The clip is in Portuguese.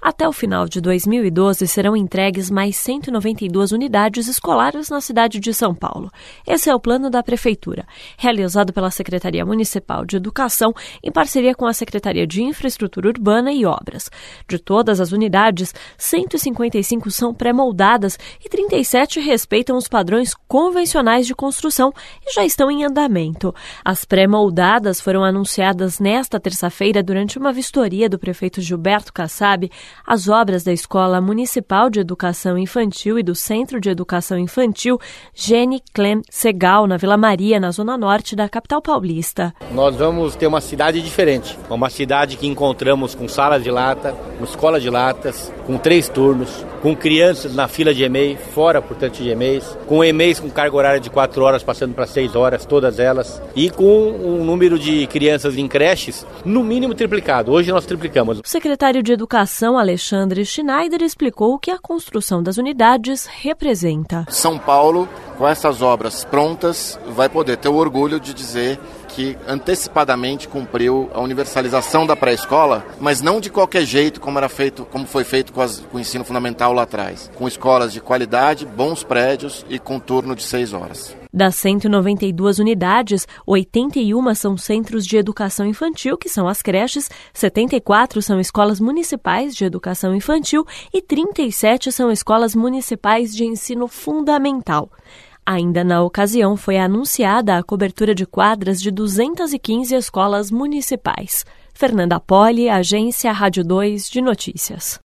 Até o final de 2012, serão entregues mais 192 unidades escolares na cidade de São Paulo. Esse é o plano da Prefeitura, realizado pela Secretaria Municipal de Educação em parceria com a Secretaria de Infraestrutura Urbana e Obras. De todas as unidades, 155 são pré-moldadas e 37 respeitam os padrões convencionais de construção e já estão em andamento. As pré-moldadas foram anunciadas nesta terça-feira durante uma vistoria do prefeito Gilberto Kassab. As obras da Escola Municipal de Educação Infantil e do Centro de Educação Infantil Gene Clem Segal, na Vila Maria, na zona norte da capital paulista. Nós vamos ter uma cidade diferente, uma cidade que encontramos com salas de lata, com escola de latas, com 3 turnos, com crianças na fila de EMEI, fora, portanto, de EMEIs, com EMEIs com carga horária de 4 horas, passando para 6 horas, todas elas, e com um número de crianças em creches, no mínimo triplicado. Hoje nós triplicamos. O secretário de Educação, Alexandre Schneider, explicou o que a construção das unidades representa. São Paulo, com essas obras prontas, vai poder ter o orgulho de dizer que antecipadamente cumpriu a universalização da pré-escola, mas não de qualquer jeito, como foi feito com o ensino fundamental lá atrás, com escolas de qualidade, bons prédios e com turno de 6 horas. Das 192 unidades, 81 são centros de educação infantil, que são as creches, 74 são escolas municipais de educação infantil e 37 são escolas municipais de ensino fundamental. Ainda na ocasião, foi anunciada a cobertura de quadras de 215 escolas municipais. Fernanda Poli, Agência Rádio 2 de Notícias.